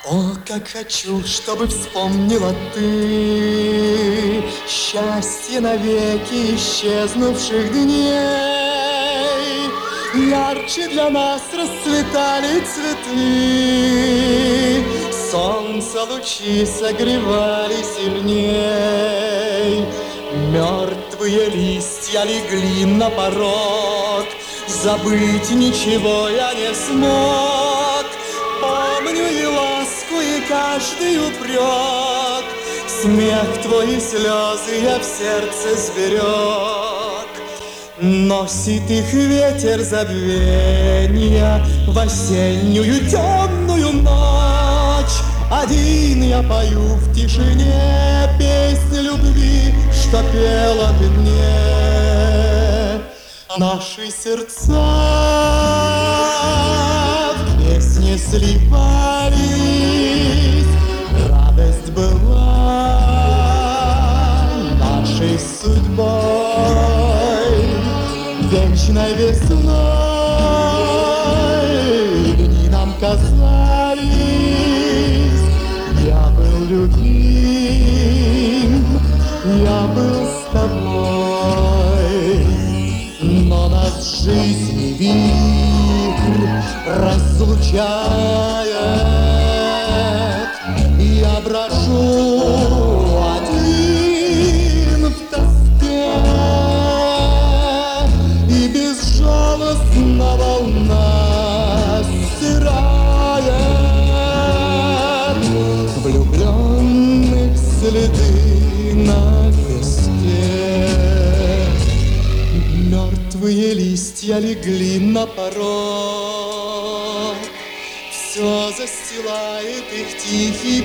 О, как хочу, чтобы вспомнила ты счастье навеки исчезнувших дней. Ярче для нас расцветали цветы, солнце лучи согревали сильней. Мертвые листья легли на порог, забыть ничего я не смог. Помню и ласку, и каждый упрек, смех твой и слезы я в сердце сберег. Носит их ветер забвенья в осеннюю темную ночь. Один я пою в тишине песнь любви, что пела ты мне. Наши сердца в песне сливались, радость была нашей судьбой. Вечной весной дни нам казались, я был любим, я был с тобой. Но нас жизнь вихрь разлучает, я брошу один в тоске, и безжалостно волна стирает влюбленных следы на песке. Мертвые листья легли на порог, все застилает их тихий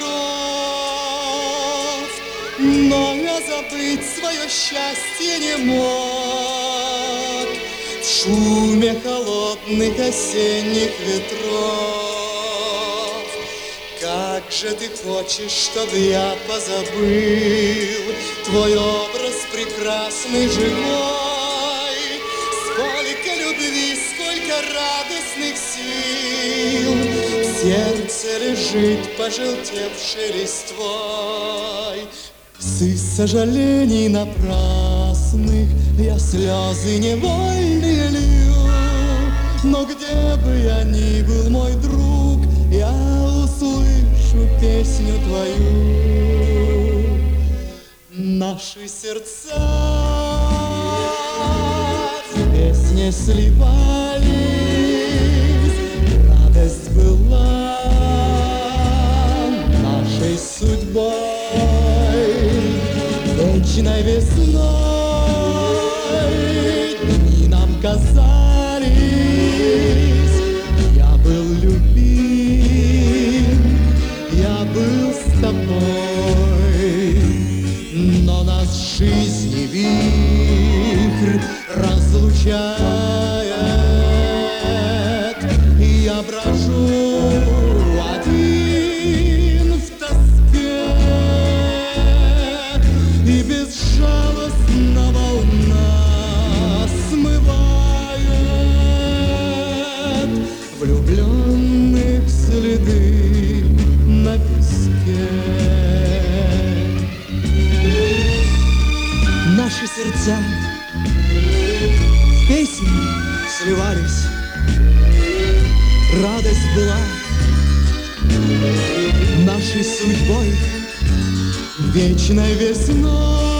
покров. Но я забыть свое счастье не мог в шуме холодных осенних ветров. Как же ты хочешь, чтобы я позабыл твой образ прекрасный живой? Сколько любви, сколько радостных сил в сердце лежит пожелтевшей листвой. Псы сожалений напрасных я слезы невольные лью, но где бы я ни был, мой друг, я услышу песню твою. Наши сердца в песне сливались, радость была нашей судьбой. Вечной весной дни нам казались, я был любим, я был с тобой. Но нас жизни вихрь разлучает, и я брожу один в тоске, и безжалостно волна смывает влюбленных следы на песке. Наши сердца в песни сливались, радость была нашей судьбой. Вечной весной